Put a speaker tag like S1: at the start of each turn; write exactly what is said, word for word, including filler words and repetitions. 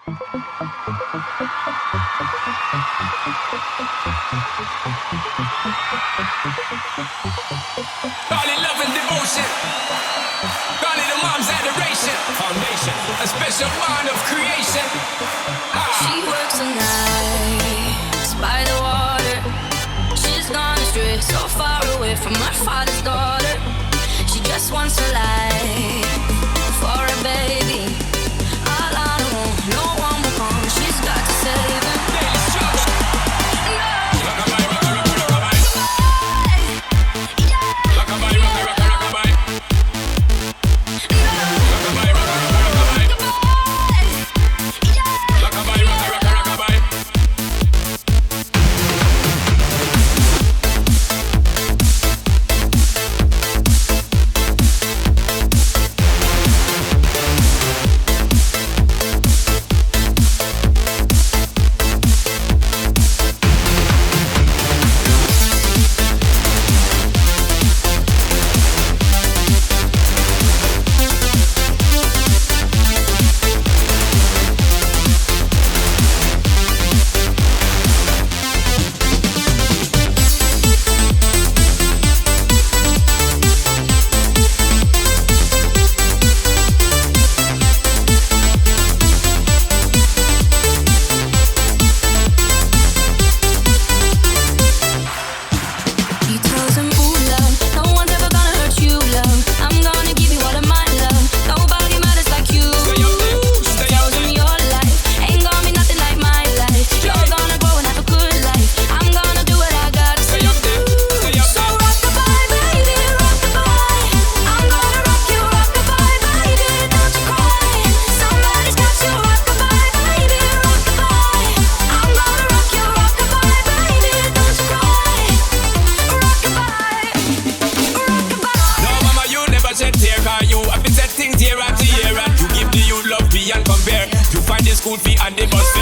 S1: Call it love and devotion. Call it a mom's adoration. Foundation, a special bond of creation. Ah.
S2: She works the nights by the water. She's gone astray, so far away from my father's daughter. She just wants a life for a baby. All on her own, no one will come. She's got to save him.
S1: Daily struggle. Rockabye, rockabye, rockabye. Rockabye, rockabye, rockabye. Rockabye, rockabye, rockabye. Rockabye, rockabye, rockabye.
S2: You tells him, ooh, love, no one's ever gonna hurt you, love. I'm gonna give you all of my love. Nobody matters like you.
S1: Stay up there, stay up
S2: Tells him your life ain't gonna be nothing like my life. You're gonna grow and have a good life. I'm gonna do what I gotta say.
S1: Stay up there, stay up
S2: So
S1: there.
S2: rockabye, baby, rockabye. I'm gonna rock you, rockabye, baby. Don't you cry. Somebody's got you, rockabye, baby, rockabye. I'm gonna rock you, rockabye, baby. Don't you cry. Rockabye, rockabye.
S1: No, mama, you never shed tear, cause you have been set things year after year. And you give the youth love beyond compare. You find the school fee and the bus